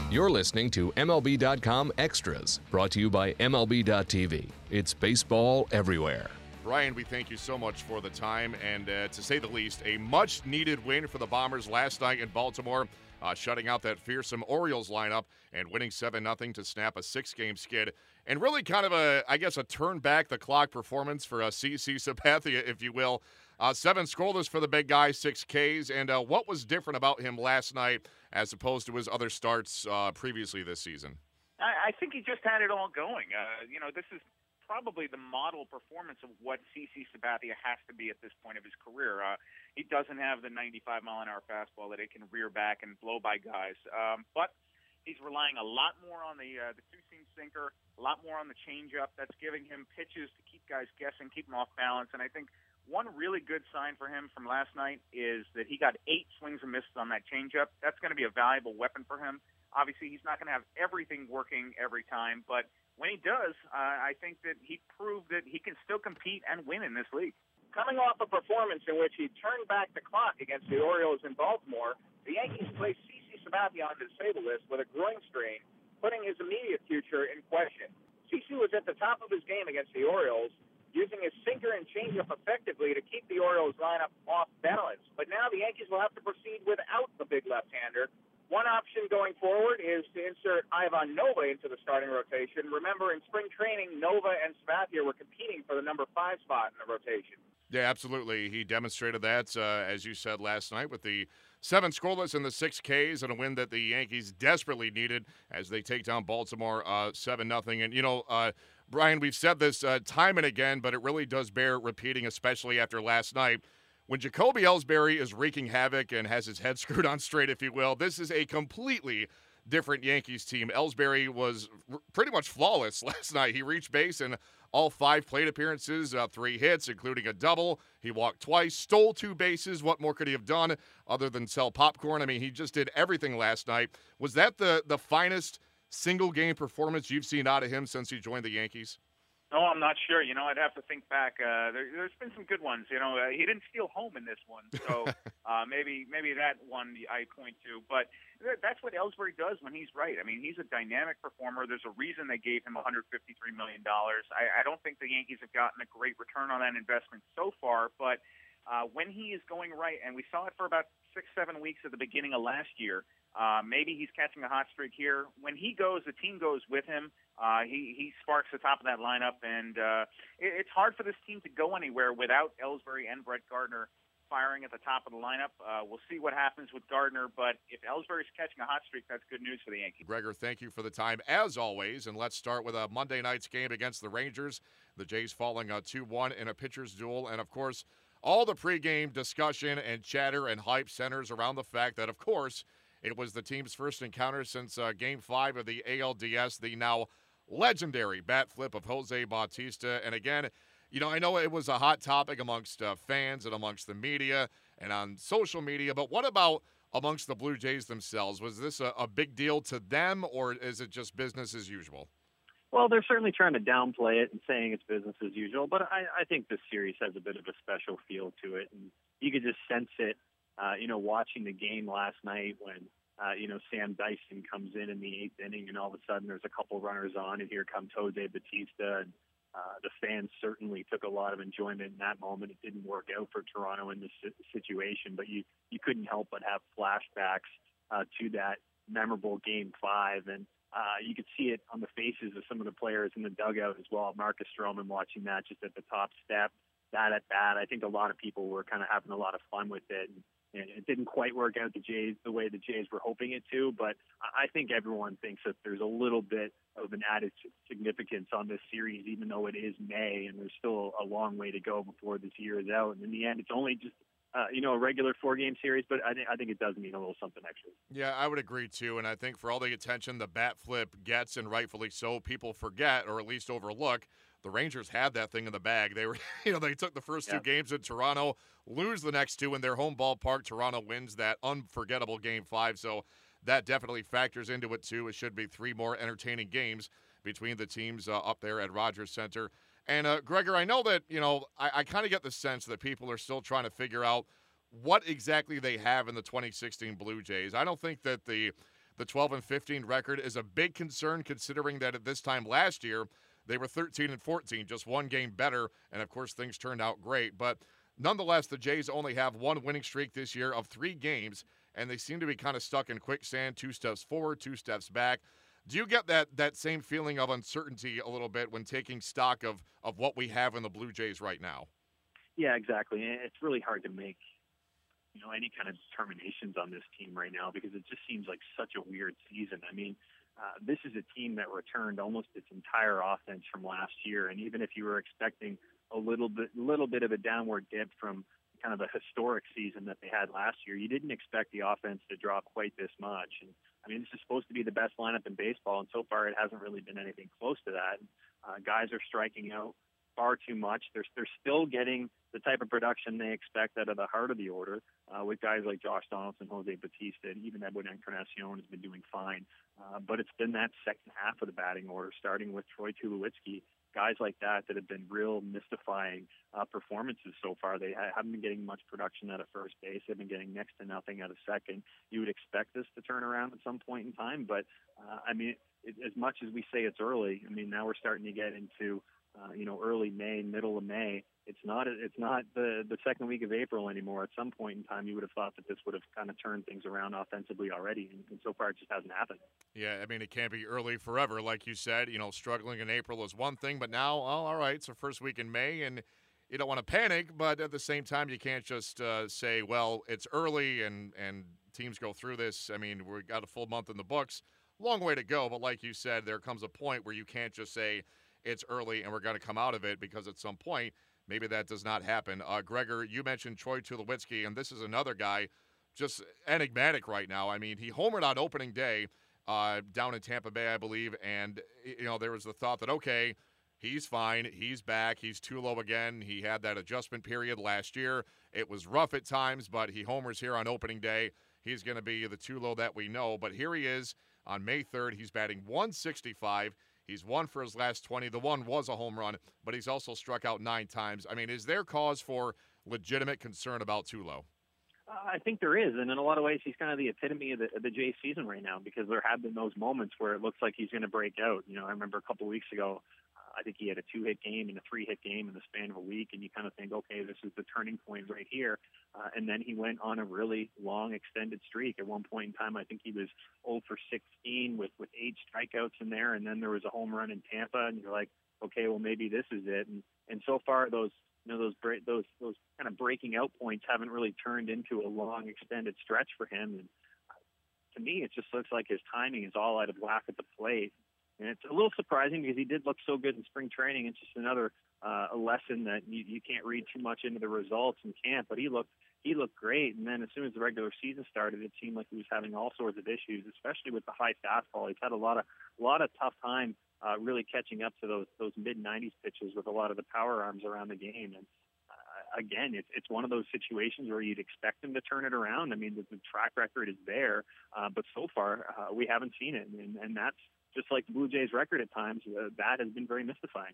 You're listening to MLB.com Extras, brought to you by MLB.tv. It's baseball everywhere. Brian, we thank you so much for the time, and to say the least, a much-needed win for the Bombers last night in Baltimore, shutting out that fearsome Orioles lineup and winning 7-0 to snap a 6-game skid. And really kind of a turn-back-the-clock performance for CC Sabathia, if you will. 7 scoreless for the big guy, 6 Ks. And what was different about him last night as opposed to his other starts previously this season? I think he just had it all going. This is probably the model performance of what CC Sabathia has to be at this point of his career. He doesn't have the 95-mile-an-hour fastball that it can rear back and blow by guys. But he's relying a lot more on the two-seam sinker, a lot more on the changeup. That's giving him pitches to keep guys guessing, keep them off balance. And I think one really good sign for him from last night is that he got 8 swings and misses on that changeup. That's going to be a valuable weapon for him. Obviously, he's not going to have everything working every time, but when he does, I think that he proved that he can still compete and win in this league. Coming off a performance in which he turned back the clock against the Orioles in Baltimore, the Yankees placed CC Sabathia on the disabled list with a groin strain, putting his immediate future in question. CC was at the top of his game against the Orioles, using his sinker and changeup effectively to keep the Orioles lineup off balance. But now the Yankees will have to proceed without the big left-hander. One option going forward is to insert Ivan Nova into the starting rotation. Remember, in spring training, Nova and Sabathia were competing for the number 5 spot in the rotation. Yeah, absolutely. He demonstrated that, as you said last night, with the 7 scoreless and the 6 Ks and a win that the Yankees desperately needed as they take down Baltimore 7-0. And, Brian, we've said this time and again, but it really does bear repeating, especially after last night. When Jacoby Ellsbury is wreaking havoc and has his head screwed on straight, if you will, this is a completely different Yankees team. Ellsbury was pretty much flawless last night. He reached base in all 5 plate appearances, 3 hits, including a double. He walked twice, stole 2 bases. What more could he have done other than sell popcorn? I mean, he just did everything last night. Was that the finest single-game performance you've seen out of him since he joined the Yankees? No, I'm not sure. I'd have to think back. There's been some good ones. He didn't steal home in this one, so maybe that one I point to. But that's what Ellsbury does when he's right. I mean, he's a dynamic performer. There's a reason they gave him $153 million. I don't think the Yankees have gotten a great return on that investment so far, but when he is going right, and we saw it for about 6-7 weeks at the beginning of last year, maybe he's catching a hot streak here. When he goes, the team goes with him. He sparks the top of that lineup, and it's hard for this team to go anywhere without Ellsbury and Brett Gardner firing at the top of the lineup. We'll see what happens with Gardner, but if Ellsbury's catching a hot streak, that's good news for the Yankees. Gregor, thank you for the time, as always, and let's start with a Monday night's game against the Rangers. The Jays falling 2-1 in a pitcher's duel, and, of course, all the pregame discussion and chatter and hype centers around the fact that, of course, it was the team's first encounter since Game 5 of the ALDS, the now legendary bat flip of Jose Bautista. And again, I know it was a hot topic amongst fans and amongst the media and on social media, but what about amongst the Blue Jays themselves? Was this a big deal to them, or is it just business as usual? Well, they're certainly trying to downplay it and saying it's business as usual, but I think this series has a bit of a special feel to it, and you could just sense it, watching the game last night when, Sam Dyson comes in the 8th inning, and all of a sudden there's a couple runners on, and here comes Jose Bautista, and the fans certainly took a lot of enjoyment in that moment. It didn't work out for Toronto in this situation, but you couldn't help but have flashbacks to that memorable Game 5, and you could see it on the faces of some of the players in the dugout as well. Marcus Stroman watching that just at the top step, that at bat. I think a lot of people were kind of having a lot of fun with it. And it didn't quite work out the way the Jays were hoping it to, but I think everyone thinks that there's a little bit of an added significance on this series, even though it is May and there's still a long way to go before this year is out. And in the end, it's only just a regular 4-game series, but I think it does mean a little something extra. Yeah, I would agree, too, and I think for all the attention the bat flip gets, and rightfully so, people forget or at least overlook the Rangers had that thing in the bag. They were, they took the first 2 games in Toronto, lose the next 2 in their home ballpark. Toronto wins that unforgettable Game 5, so that definitely factors into it, too. It should be 3 more entertaining games between the teams up there at Rogers Center. And, Gregor, I know that, I kind of get the sense that people are still trying to figure out what exactly they have in the 2016 Blue Jays. I don't think that the the 12-15 record is a big concern, considering that at this time last year they were 13-14, just one game better, and of course things turned out great. But nonetheless, the Jays only have one winning streak this year of 3 games, and they seem to be kind of stuck in quicksand, 2 steps forward, 2 steps back. Do you get that same feeling of uncertainty a little bit when taking stock of what we have in the Blue Jays right now? Yeah, exactly. It's really hard to make any kind of determinations on this team right now because it just seems like such a weird season. I mean, this is a team that returned almost its entire offense from last year, and even if you were expecting a little bit of a downward dip from kind of a historic season that they had last year, you didn't expect the offense to drop quite this much. And I mean, this is supposed to be the best lineup in baseball, and so far it hasn't really been anything close to that. Guys are striking out far too much. They're still getting the type of production they expect out of the heart of the order with guys like Josh Donaldson, Jose Bautista, and even Edwin Encarnacion has been doing fine. But it's been that second half of the batting order, starting with Troy Tulowitzki, guys like that have been real mystifying performances so far. They haven't been getting much production out of first base. They've been getting next to nothing out of second. You would expect this to turn around at some point in time, but I mean, as much as we say it's early, I mean, now we're starting to get into early May, middle of May. It's not the second week of April anymore. At some point in time, you would have thought that this would have kind of turned things around offensively already, and so far it just hasn't happened. Yeah, I mean, it can't be early forever. Like you said, struggling in April is one thing, but now, all right, it's the first week in May, and you don't want to panic, but at the same time, you can't just say, well, it's early and teams go through this. I mean, we've got a full month in the books. Long way to go, but like you said, there comes a point where you can't just say it's early and we're going to come out of it, because at some point, maybe that does not happen. Gregor, you mentioned Troy Tulowitzki, and this is another guy just enigmatic right now. I mean, he homered on opening day down in Tampa Bay, I believe, and there was the thought that, okay, he's fine, he's back, he's Tulo again. He had that adjustment period last year. It was rough at times, but he homers here on opening day. He's going to be the Tulo that we know, but here he is on May 3rd. He's batting .165. He's won for his last 20. The one was a home run, but he's also struck out 9 times. I mean, is there cause for legitimate concern about Tulo? I think there is, and in a lot of ways, he's kind of the epitome of the Jays season right now, because there have been those moments where it looks like he's going to break out. I remember a couple of weeks ago, I think he had a 2-hit game and a 3-hit game in the span of a week, and you kind of think, okay, this is the turning point right here. And then he went on a really long, extended streak. At one point in time, I think he was 0 for 16 with 8 strikeouts in there, and then there was a home run in Tampa, and you're like, okay, well, maybe this is it. And so far, those kind of breaking out points haven't really turned into a long, extended stretch for him. And to me, it just looks like his timing is all out of whack at the plate. And it's a little surprising because he did look so good in spring training. It's just another a lesson that you can't read too much into the results in camp. But he looked great. And then as soon as the regular season started, it seemed like he was having all sorts of issues, especially with the high fastball. He's had a lot of tough time really catching up to those mid-90s pitches with a lot of the power arms around the game. And again, it's one of those situations where you'd expect him to turn it around. I mean, the track record is there, but so far we haven't seen it, and that's just like the Blue Jays record at times. That has been very mystifying.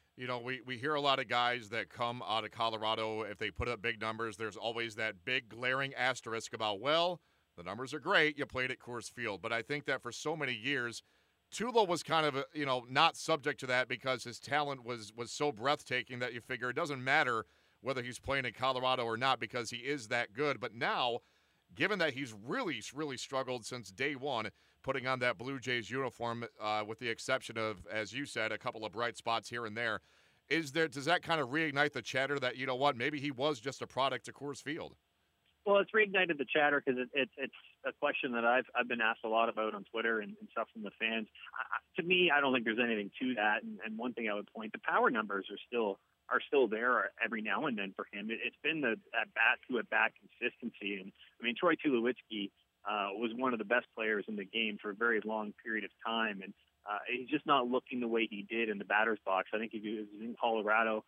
We hear a lot of guys that come out of Colorado, if they put up big numbers, there's always that big glaring asterisk about, well, the numbers are great, you played at Coors Field. But I think that for so many years, Tulo was kind of, not subject to that because his talent was so breathtaking that you figure it doesn't matter whether he's playing in Colorado or not because he is that good. But now, given that he's really, really struggled since day one, putting on that Blue Jays uniform, with the exception of, as you said, a couple of bright spots here and there, does that kind of reignite the chatter that, maybe he was just a product of Coors Field? Well, it's reignited the chatter because it's a question that I've been asked a lot about on Twitter and stuff from the fans. To me, I don't think there's anything to that. And one thing I would point, the power numbers are still there every now and then for him. It's been the at-bat consistency. And, I mean, Troy Tulowitzki was one of the best players in the game for a very long period of time. And he's just not looking the way he did in the batter's box. I think if he was in Colorado,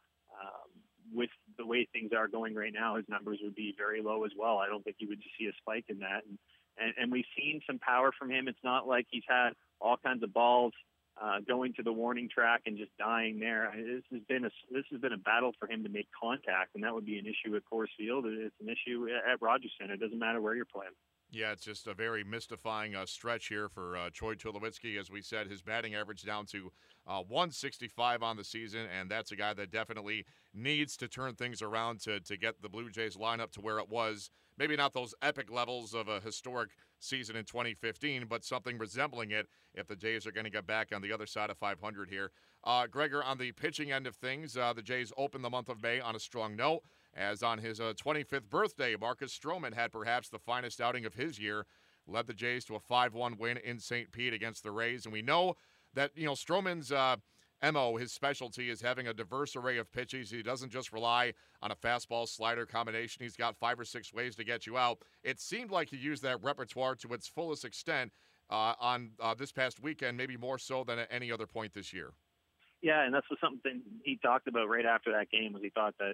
with the way things are going right now, his numbers would be very low as well. I don't think you would see a spike in that. And we've seen some power from him. It's not like he's had all kinds of balls going to the warning track and just dying there. This has been a battle for him to make contact, and that would be an issue at Coors Field. It's an issue at Rogers Center. It doesn't matter where you're playing. Yeah, it's just a very mystifying stretch here for Troy Tulowitzki. As we said, his batting average down to 165 on the season, and that's a guy that definitely needs to turn things around to get the Blue Jays lineup to where it was. Maybe not those epic levels of a historic season in 2015, but something resembling it if the Jays are going to get back on the other side of 500 here. Gregor, on the pitching end of things, the Jays opened the month of May on a strong note, as on his 25th birthday, Marcus Stroman had perhaps the finest outing of his year, led the Jays to a 5-1 win in St. Pete against the Rays. And we know that, Stroman's MO, his specialty, is having a diverse array of pitches. He doesn't just rely on a fastball slider combination. He's got 5 or 6 ways to get you out. It seemed like he used that repertoire to its fullest extent on this past weekend, maybe more so than at any other point this year. Yeah, and that's something he talked about right after that game, was he thought that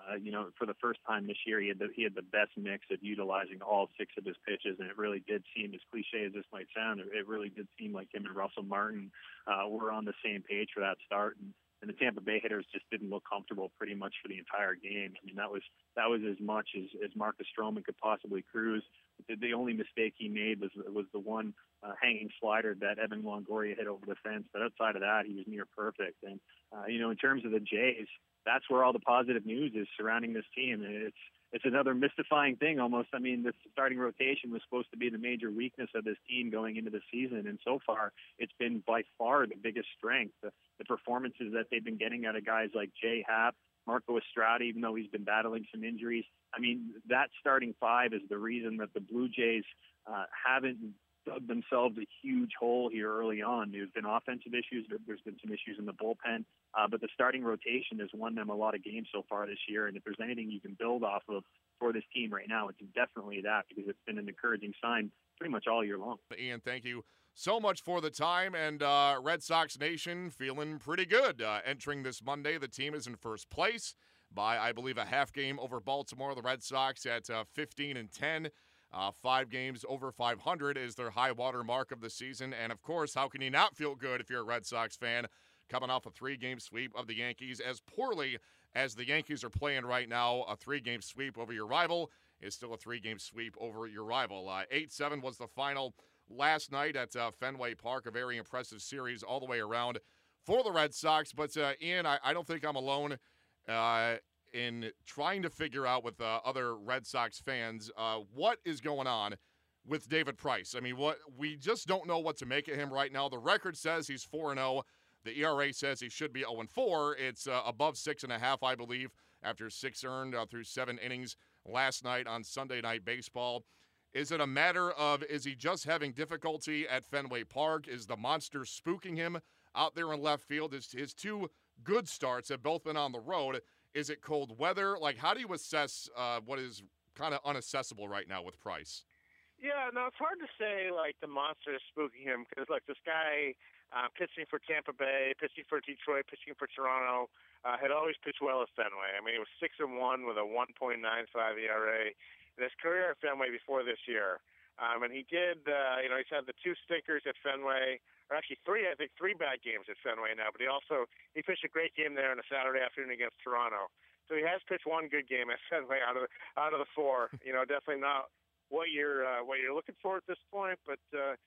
for the first time this year, he had the best mix of utilizing all 6 of his pitches, and it really did seem, as cliche as this might sound, it really did seem like him and Russell Martin were on the same page for that start, and the Tampa Bay hitters just didn't look comfortable pretty much for the entire game. I mean, that was as much as Marcus Stroman could possibly cruise. The only mistake he made was the one hanging slider that Evan Longoria hit over the fence, but outside of that, he was near perfect. And in terms of the Jays, that's where all the positive news is surrounding this team. It's another mystifying thing almost. I mean, the starting rotation was supposed to be the major weakness of this team going into the season, and so far it's been by far the biggest strength. The performances that they've been getting out of guys like Jay Happ, Marco Estrada, even though he's been battling some injuries. I mean, that starting 5 is the reason that the Blue Jays haven't dug themselves a huge hole here early on. There's been offensive issues. There's been some issues in the bullpen. But the starting rotation has won them a lot of games so far this year. And if there's anything you can build off of for this team right now, it's definitely that, because it's been an encouraging sign pretty much all year long. Ian, thank you so much for the time. And Red Sox Nation feeling pretty good. Entering this Monday, the team is in first place by, I believe, a half game over Baltimore. The Red Sox at 15-10. 5 games over 500 is their high water mark of the season. And, of course, how can you not feel good if you're a Red Sox fan coming off a 3-game sweep of the Yankees? As poorly as the Yankees are playing right now, a 3-game sweep over your rival is still a 3-game sweep over your rival. 8-7 was the final last night at Fenway Park, a very impressive series all the way around for the Red Sox. But, Ian, I don't think I'm alone in trying to figure out with other Red Sox fans what is going on with David Price. I mean, we just don't know what to make of him right now. The record says he's 4-0. The ERA says he should be 0-4. It's above 6.5, I believe, after 6 earned through 7 innings last night on Sunday Night Baseball. Is it a matter of, is he just having difficulty at Fenway Park? Is the monster spooking him out there in left field? His 2 good starts have both been on the road. Is it cold weather? Like, how do you assess what is kind of unaccessible right now with Price? Yeah, no, it's hard to say, like, the monster is spooking him, because, look, this guy pitching for Tampa Bay, pitching for Detroit, pitching for Toronto, had always pitched well at Fenway. I mean, he was 6-1 with a 1.95 ERA in his career at Fenway before this year. And he did, he's had the 2 stinkers at Fenway, or actually 3 bad games at Fenway now, but he pitched a great game there on a Saturday afternoon against Toronto. So he has pitched 1 good game at Fenway out of the 4. Definitely not what you're looking for at this point, but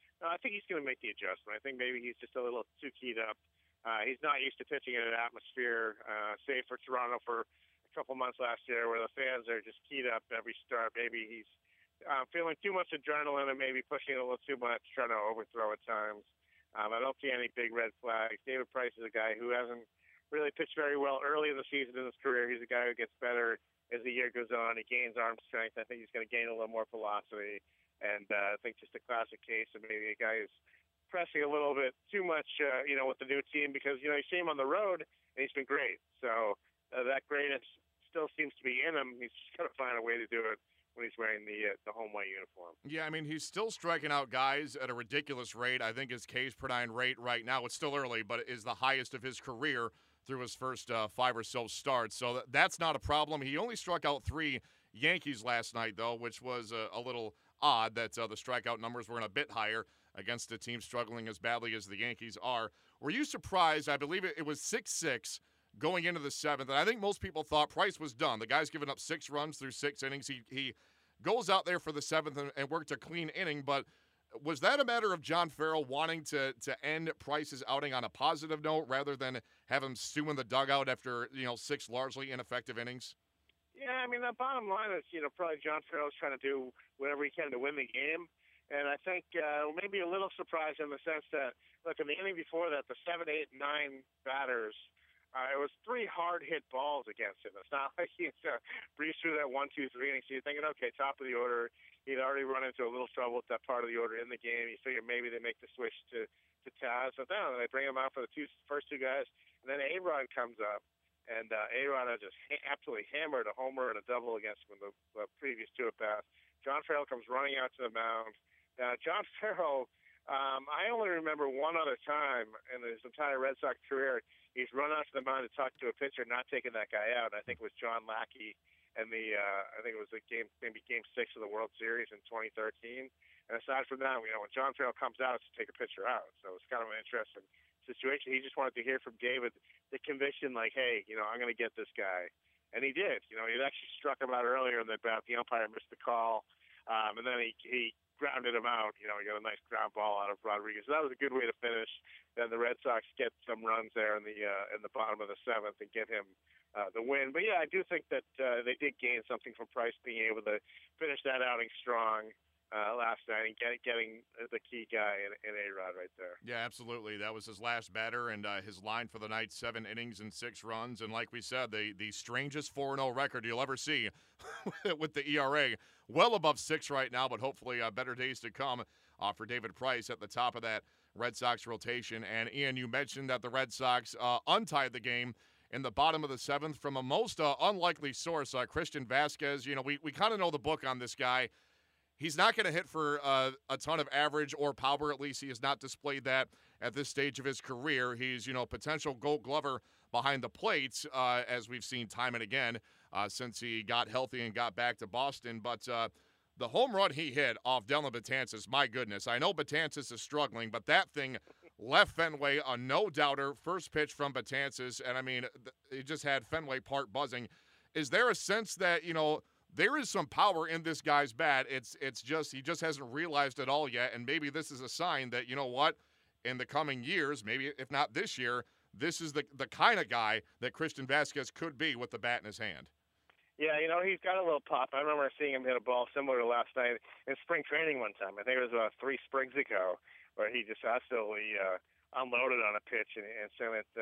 I think he's going to make the adjustment. I think maybe he's just a little too keyed up. He's not used to pitching in an atmosphere, save for Toronto for a couple months last year, where the fans are just keyed up every start. Maybe he's feeling too much adrenaline and maybe pushing it a little too much, trying to overthrow at times. I don't see any big red flags. David Price is a guy who hasn't really pitched very well early in the season in his career. He's a guy who gets better as the year goes on. He gains arm strength. I think he's going to gain a little more velocity. And I think just a classic case of maybe a guy who's pressing a little bit too much, with the new team, because, you see him on the road, and he's been great. So that greatness still seems to be in him. He's just got to find a way to do it when he's wearing the home white uniform. Yeah, I mean, he's still striking out guys at a ridiculous rate. I think his Ks per 9 rate right now, it's still early, but is the highest of his career through his first 5 or so starts. So that's not a problem. He only struck out 3 Yankees last night, though, which was a little odd that the strikeout numbers were a bit higher against a team struggling as badly as the Yankees are. Were you surprised? I believe it was 6-6 going into the 7th, and I think most people thought Price was done. The guy's given up 6 runs through 6 innings. He goes out there for the 7th and worked a clean inning. But was that a matter of John Farrell wanting to end Price's outing on a positive note rather than have him stew in the dugout after 6 largely ineffective innings? Yeah, I mean, the bottom line is, probably John Farrell's trying to do whatever he can to win the game. And I think maybe a little surprised in the sense that, look, in the inning before that, the 7, 8, 9 batters, it was 3 hard-hit balls against him. It's not like he breezed through that 1, 2, 3 innings. So you're thinking, okay, top of the order. He'd already run into a little trouble with that part of the order in the game. You figure maybe they make the switch to Taz. But then they bring him out for the first two guys. And then A-Rod comes up. And A-Rod had just absolutely hammered a homer and a double against him in the previous 2 at-bats. John Farrell comes running out to the mound. John Farrell, I only remember one other time in his entire Red Sox career, he's run out to the mound to talk to a pitcher, not taking that guy out. And I think it was John Lackey and I think it was game 6 of the World Series in 2013. And aside from that, when John Farrell comes out, it's to take a pitcher out. So it's kind of an interesting situation. He just wanted to hear from David the conviction, like, hey, I'm going to get this guy. And he did. He actually struck him out earlier in the bat. The umpire missed the call. And then he grounded him out. He got a nice ground ball out of Rodriguez. So that was a good way to finish. Then the Red Sox get some runs there in the bottom of the 7th and get him the win. But, yeah, I do think that they did gain something from Price being able to finish that outing strong last night and getting the key guy in A-Rod right there. Yeah, absolutely. That was his last batter, and his line for the night, 7 innings and 6 runs. And like we said, the strangest 4-0 record you'll ever see with the ERA. Well above 6 right now, but hopefully better days to come for David Price at the top of that Red Sox rotation. And, Ian, you mentioned that the Red Sox untied the game in the bottom of the 7th from a most unlikely source, Christian Vasquez. We kind of know the book on this guy. He's not going to hit for a ton of average or power. At least he has not displayed that at this stage of his career. He's, potential Gold Glover behind the plate, as we've seen time and again since he got healthy and got back to Boston. But the home run he hit off Dellin Betances, my goodness. I know Betances is struggling, but that thing left Fenway a no-doubter. First pitch from Betances, and, I mean, it just had Fenway Park buzzing. Is there a sense that, there is some power in this guy's bat? It's just he just hasn't realized it all yet, and maybe this is a sign that, in the coming years, maybe if not this year, this is the kind of guy that Christian Vasquez could be with the bat in his hand. Yeah, he's got a little pop. I remember seeing him hit a ball similar to last night in spring training one time. I think it was 3 springs ago, where he just absolutely unloaded on a pitch and sent it,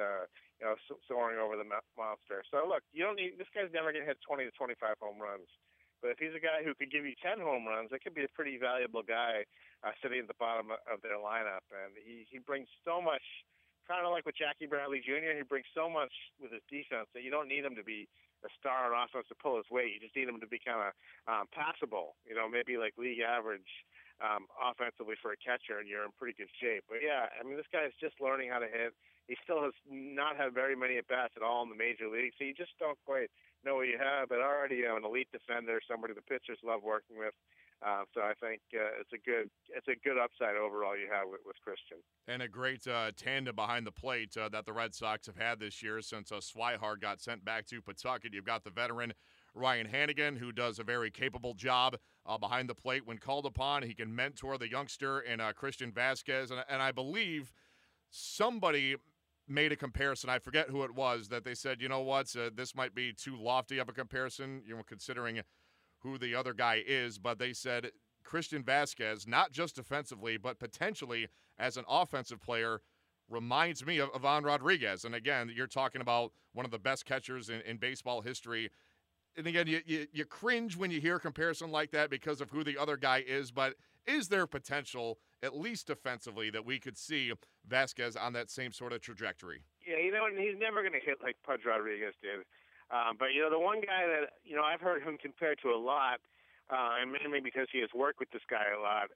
soaring over the monster. So look, this guy's never going to hit 20 to 25 home runs. But if he's a guy who could give you 10 home runs, that could be a pretty valuable guy sitting at the bottom of their lineup. And he brings so much, kind of like with Jackie Bradley Jr., he brings so much with his defense that you don't need him to be a star on offense to pull his weight. You just need him to be kind of passable, maybe like league average offensively for a catcher, and you're in pretty good shape. But, yeah, I mean, this guy is just learning how to hit. He still has not had very many at-bats at all in the major leagues, so you just don't quite know what you have. But already an elite defender, somebody the pitchers love working with. So I think it's a good upside overall you have with Christian. And a great tandem behind the plate that the Red Sox have had this year since Swihart got sent back to Pawtucket. You've got the veteran Ryan Hannigan, who does a very capable job behind the plate when called upon. He can mentor the youngster in Christian Vasquez. And I believe somebody made a comparison, I forget who it was, that they said, this might be too lofty of a comparison, considering who the other guy is, but they said Christian Vasquez, not just defensively, but potentially as an offensive player, reminds me of Ivan Rodriguez. And again, you're talking about one of the best catchers in baseball history. And again, you cringe when you hear a comparison like that because of who the other guy is, but is there potential, at least defensively, that we could see Vasquez on that same sort of trajectory? Yeah, he's never going to hit like Pudge Rodriguez did. But, the one guy that, I've heard him compared to a lot, and mainly because he has worked with this guy a lot,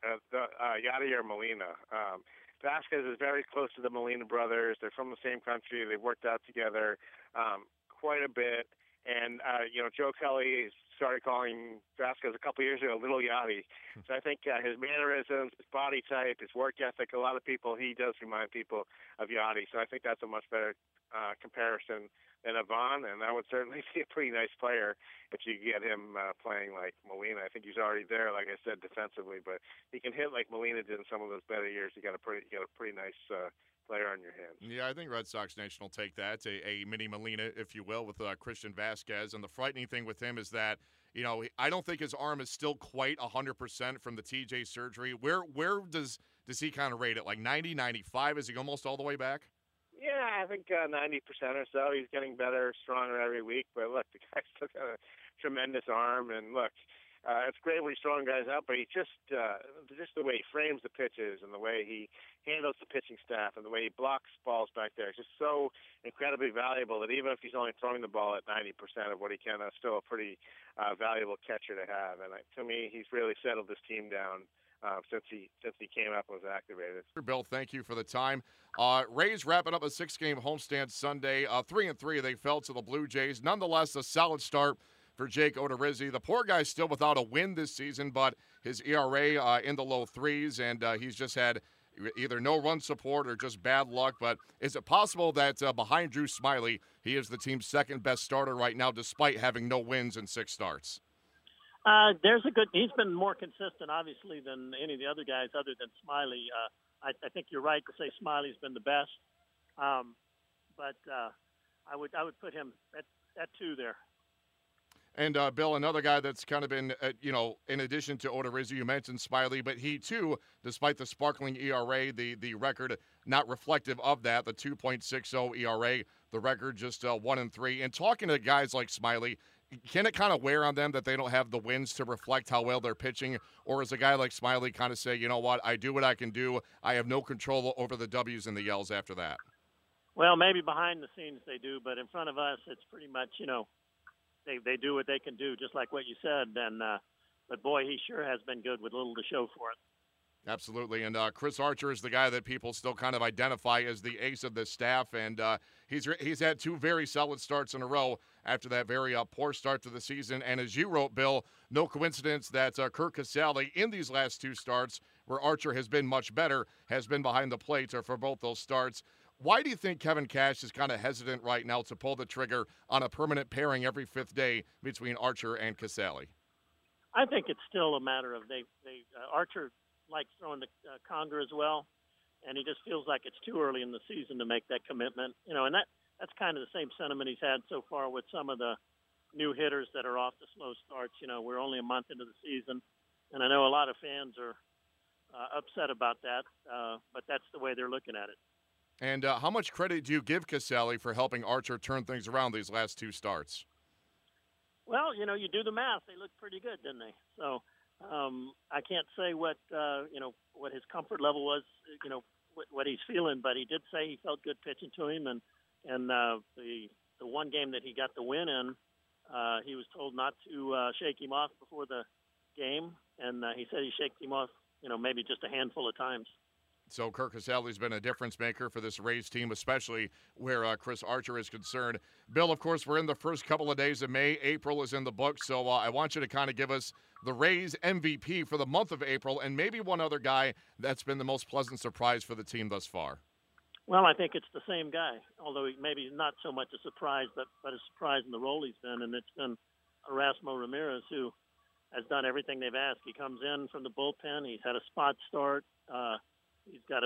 Yadier Molina. Vasquez is very close to the Molina brothers. They're from the same country. They've worked out together quite a bit. And, Joe Kelly started calling Vasquez a couple years ago Little Yachty. So I think his mannerisms, his body type, his work ethic, a lot of people, he does remind people of Yachty. So I think that's a much better comparison than Avon, and that would certainly be a pretty nice player if you get him playing like Molina. I think he's already there, like I said, defensively, but he can hit like Molina did in some of those better years. You got a pretty nice player on your hands. Yeah, I think Red Sox Nation will take that, a mini Molina, if you will, with Christian Vasquez. And the frightening thing with him is that, you know, I don't think his arm is still quite 100% from the TJ surgery. Where does he kind of rate it? Like 90, 95? Is he almost all the way back? Yeah, I think 90% or so. He's getting better, stronger every week. But look, the guy's still got a tremendous arm. And look, it's great when he's throwing guys out, but he just the way he frames the pitches and the way he handles the pitching staff and the way he blocks balls back there is just so incredibly valuable that even if he's only throwing the ball at 90% of what he can, that's still a pretty valuable catcher to have. And to me, he's really settled this team down since he came up and was activated. Bill, thank you for the time. Rays wrapping up a 6-game homestand Sunday. 3-3, they fell to the Blue Jays. Nonetheless, a solid start for Jake Odorizzi. The poor guy's still without a win this season, but his ERA in the low threes, and he's just had either no run support or just bad luck. But is it possible that behind Drew Smyly, he is the team's second-best starter right now, despite having no wins in 6 starts? He's been more consistent, obviously, than any of the other guys other than Smyly. I think you're right to say Smiley's been the best. But I would put him at 2 there. And, Bill, another guy that's kind of been, in addition to Odorizzi, you mentioned Smyly, but he, too, despite the sparkling ERA, the record not reflective of that, the 2.60 ERA, the record just 1-3. And talking to guys like Smyly, can it kind of wear on them that they don't have the wins to reflect how well they're pitching? Or is a guy like Smyly kind of say, you know what, I do what I can do. I have no control over the W's and the L's after that? Well, maybe behind the scenes they do, but in front of us it's pretty much, they do what they can do, just like what you said. And but, boy, he sure has been good with little to show for it. Absolutely. And Chris Archer is the guy that people still kind of identify as the ace of this staff. And he's had 2 very solid starts in a row after that very poor start to the season. And as you wrote, Bill, no coincidence that Curt Casali in these last 2 starts, where Archer has been much better, has been behind the plate for both those starts. Why do you think Kevin Cash is kind of hesitant right now to pull the trigger on a permanent pairing every 5th day between Archer and Casali? I think it's still a matter of Archer likes throwing to Conger as well, and he just feels like it's too early in the season to make that commitment. And that's kind of the same sentiment he's had so far with some of the new hitters that are off the slow starts. We're only a month into the season, and I know a lot of fans are upset about that, but that's the way they're looking at it. And how much credit do you give Casali for helping Archer turn things around these last 2 starts? Well, you do the math. They looked pretty good, didn't they? So I can't say what his comfort level was, what he's feeling, but he did say he felt good pitching to him. And the one game that he got the win in, he was told not to shake him off before the game. And he said he shaked him off, maybe just a handful of times. So Curt Casali's been a difference maker for this Rays team, especially where Chris Archer is concerned. Bill, of course, we're in the first couple of days of May. April is in the books, so I want you to kind of give us the Rays MVP for the month of April and maybe one other guy that's been the most pleasant surprise for the team thus far. Well, I think it's the same guy, although maybe not so much a surprise, but a surprise in the role he's been, and it's been Erasmo Ramirez, who has done everything they've asked. He comes in from the bullpen. He's had a spot start. He's got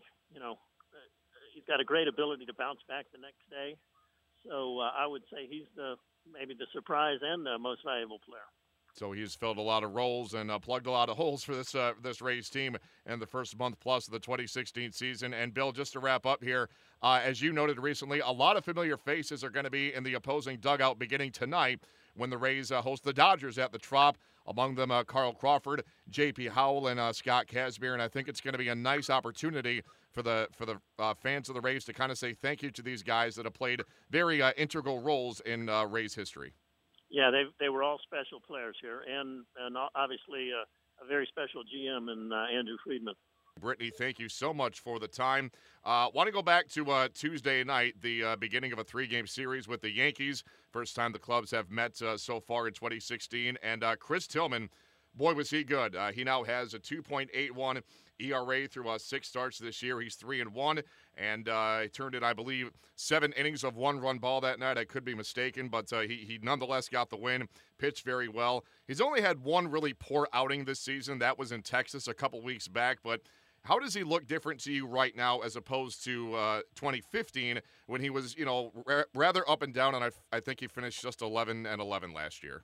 he's got a great ability to bounce back the next day. So I would say he's maybe the surprise and the most valuable player. So he's filled a lot of roles and plugged a lot of holes for this Rays team in the first month plus of the 2016 season. And, Bill, just to wrap up here, as you noted recently, a lot of familiar faces are going to be in the opposing dugout beginning tonight when the Rays host the Dodgers at the Trop. Among them, Carl Crawford, J.P. Howell, and Scott Kazmir. And I think it's going to be a nice opportunity for the fans of the Rays to kind of say thank you to these guys that have played very integral roles in Rays history. Yeah, they were all special players here, and obviously a very special GM in Andrew Friedman. Brittany, thank you so much for the time. Want to go back to Tuesday night, the beginning of a 3-game series with the Yankees. First time the clubs have met so far in 2016. And Chris Tillman boy, was he good. He now has a 2.81 ERA through 6 starts this year. He's 3-1, and he turned in, I believe, 7 innings of 1-run ball that night. I could be mistaken, but he nonetheless got the win, pitched very well. He's only had one really poor outing this season. That was in Texas a couple weeks back, but how does he look different to you right now as opposed to 2015 when he was, rather up and down, and I think he finished just 11-11 last year?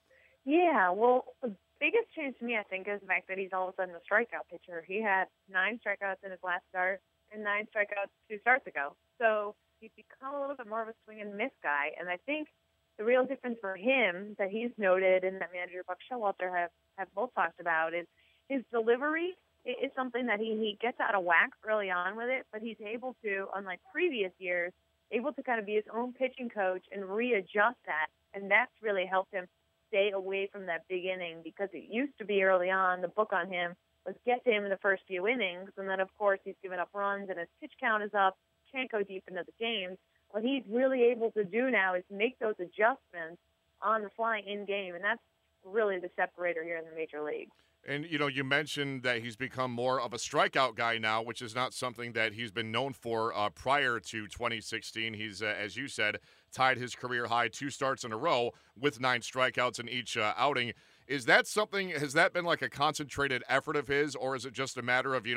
Yeah, well, the biggest change to me, I think, is the fact that he's all of a sudden a strikeout pitcher. He had 9 strikeouts in his last start and 9 strikeouts 2 starts ago. So he's become a little bit more of a swing and miss guy. And I think the real difference for him that he's noted and that manager Buck Showalter have both talked about is his delivery is something that he gets out of whack early on with it, but he's able to, unlike previous years, able to kind of be his own pitching coach and readjust that. And that's really helped him stay away from that big inning, because it used to be early on, the book on him was get to him in the first few innings, and then, of course, he's given up runs and his pitch count is up, can't go deep into the games. What he's really able to do now is make those adjustments on the fly in-game, and that's really the separator here in the major leagues. And, you mentioned that he's become more of a strikeout guy now, which is not something that he's been known for prior to 2016. He's, as you said, tied his career high 2 starts in a row with 9 strikeouts in each outing. Is that something, has that been like a concentrated effort of his, or is it just a matter of,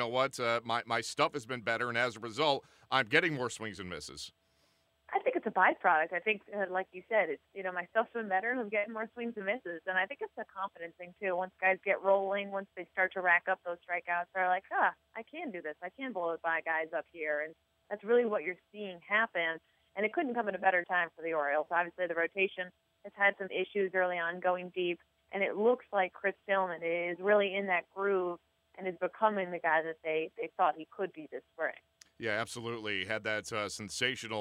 my stuff has been better, and as a result, I'm getting more swings and misses? I think it's a byproduct. I think, like you said, it's, my stuff's been better and I'm getting more swings and misses. And I think it's a confidence thing, too. Once guys get rolling, once they start to rack up those strikeouts, they're like, I can do this. I can blow it by guys up here. And that's really what you're seeing happen. And it couldn't come at a better time for the Orioles. Obviously, the rotation has had some issues early on going deep. And it looks like Chris Tillman is really in that groove and is becoming the guy that they thought he could be this spring. Yeah, absolutely. He had that sensational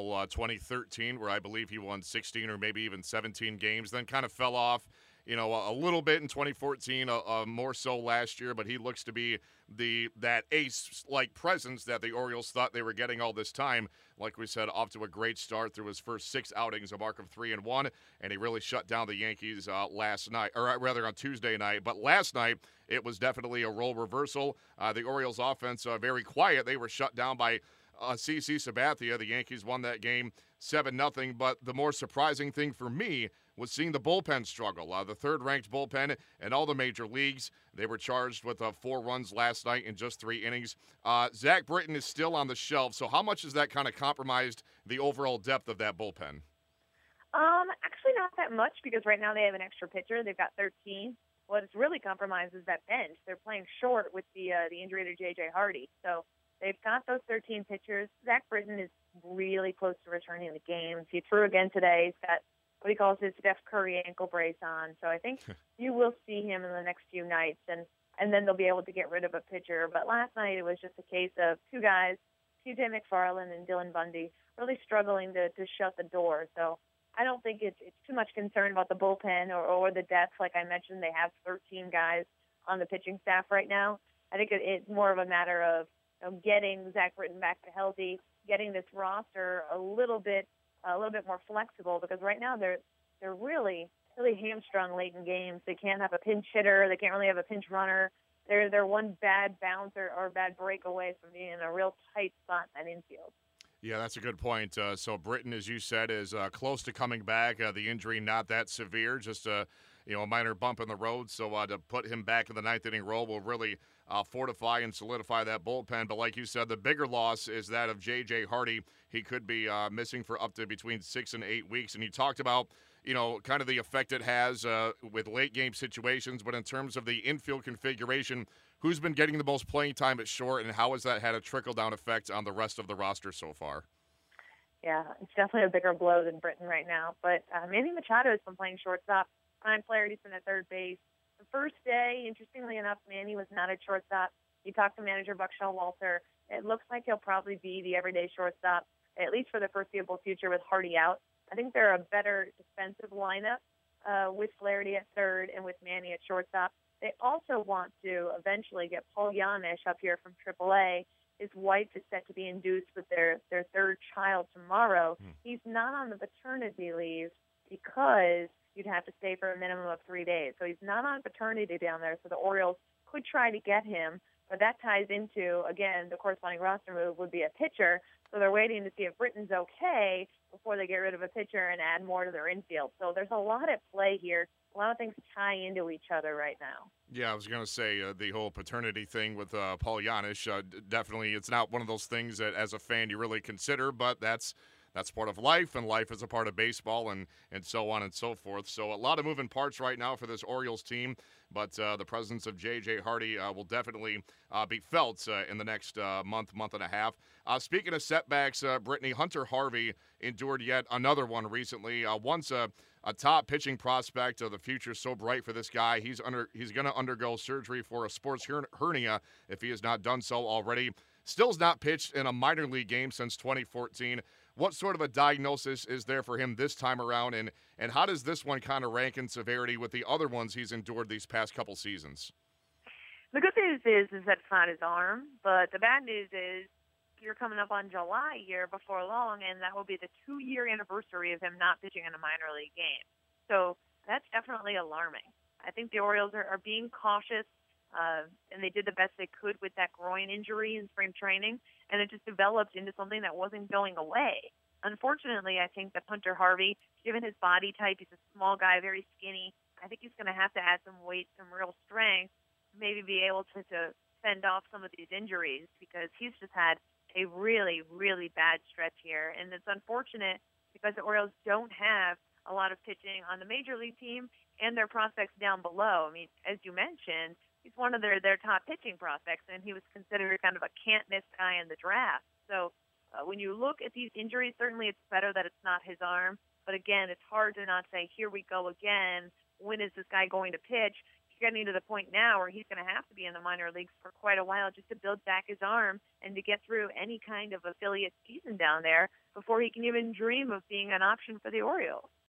2013 where I believe he won 16 or maybe even 17 games, then kind of fell off, a little bit in 2014, more so last year, but he looks to be that ace-like presence that the Orioles thought they were getting all this time. Like we said, off to a great start through his first 6 outings, a mark of 3-1, and he really shut down the Yankees last night, or rather on Tuesday night. But last night, it was definitely a role reversal. The Orioles offense very quiet. They were shut down by CC Sabathia. The Yankees won that game 7-0, but the more surprising thing for me was seeing the bullpen struggle. The third-ranked bullpen in all the major leagues. They were charged with 4 runs last night in just 3 innings. Zach Britton is still on the shelf, so how much has that kind of compromised the overall depth of that bullpen? Actually not that much, because right now they have an extra pitcher. They've got 13. What it's really compromised is that bench. They're playing short with the injury to J.J. Hardy. So they've got those 13 pitchers. Zach Britton is really close to returning to games. He threw again today. He's got what he calls his Steph Curry ankle brace on. So I think you will see him in the next few nights, and then they'll be able to get rid of a pitcher. But last night it was just a case of 2 guys, TJ McFarland and Dylan Bundy, really struggling to shut the door. So I don't think it's too much concern about the bullpen or the depth. Like I mentioned, they have 13 guys on the pitching staff right now. I think it's more of a matter of getting Zach Britton back to healthy, getting this roster a little bit more flexible, because right now they're really hamstrung late in games. They can't have a pinch hitter. They can't really have a pinch runner. They're one bad bounce or bad break away from being in a real tight spot in that infield. Yeah, that's a good point. So Britton, as you said, is close to coming back. The injury not that severe, just a minor bump in the road. So to put him back in the 9th inning role will really fortify and solidify that bullpen. But like you said, the bigger loss is that of J.J. Hardy. He could be missing for up to between 6 and 8 weeks. And you talked about, kind of the effect it has with late game situations. But in terms of the infield configuration, who's been getting the most playing time at short, and how has that had a trickle-down effect on the rest of the roster so far? Yeah, it's definitely a bigger blow than Britton right now. But Manny Machado has been playing shortstop. Ryan Flaherty's been at third base. The first day, interestingly enough, Manny was not at shortstop. You talked to manager Buck Showalter. It looks like he'll probably be the everyday shortstop, at least for the foreseeable future, with Hardy out. I think they're a better defensive lineup with Flaherty at third and with Manny at shortstop. They also want to eventually get Paul Yanish up here from AAA. His wife is set to be induced with their third child tomorrow. He's not on the paternity leave because you'd have to stay for a minimum of 3 days. So he's not on paternity down there, so the Orioles could try to get him. But that ties into, again, the corresponding roster move would be a pitcher. So they're waiting to see if Britton's okay before they get rid of a pitcher and add more to their infield. So there's a lot at play here. A lot of things tie into each other right now. Yeah, I was going to say the whole paternity thing with Paul Janisch. Definitely, it's not one of those things that as a fan you really consider, but that's part of life, and life is a part of baseball, and so on and so forth. So a lot of moving parts right now for this Orioles team, but the presence of J.J. Hardy will definitely be felt in the next month and a half. Speaking of setbacks, Brittany, Hunter Harvey endured yet another one recently. Once a top pitching prospect, the future's so bright for this guy. He's going to undergo surgery for a sports hernia if he has not done so already. Still's not pitched in a minor league game since 2014. What sort of a diagnosis is there for him this time around, and how does this one kind of rank in severity with the other ones he's endured these past couple seasons? The good news is that it's not his arm, but the bad news is you're coming up on July here before long, and that will be the 2-year anniversary of him not pitching in a minor league game. So that's definitely alarming. I think the Orioles are being cautious, and they did the best they could with that groin injury in spring training, and it just developed into something that wasn't going away. Unfortunately, I think that Hunter Harvey, given his body type, he's a small guy, very skinny. I think he's going to have to add some weight, some real strength, maybe be able to fend off some of these injuries, because he's just had a really, really bad stretch here. And it's unfortunate because the Orioles don't have a lot of pitching on the major league team and their prospects down below. I mean, as you mentioned, he's one of their top pitching prospects, and he was considered kind of a can't-miss guy in the draft. So when you look at these injuries, certainly it's better that it's not his arm. But again, it's hard to not say, here we go again. When is this guy going to pitch? He's getting to the point now where he's going to have to be in the minor leagues for quite a while just to build back his arm and to get through any kind of affiliate season down there before he can even dream of being an option for the Orioles.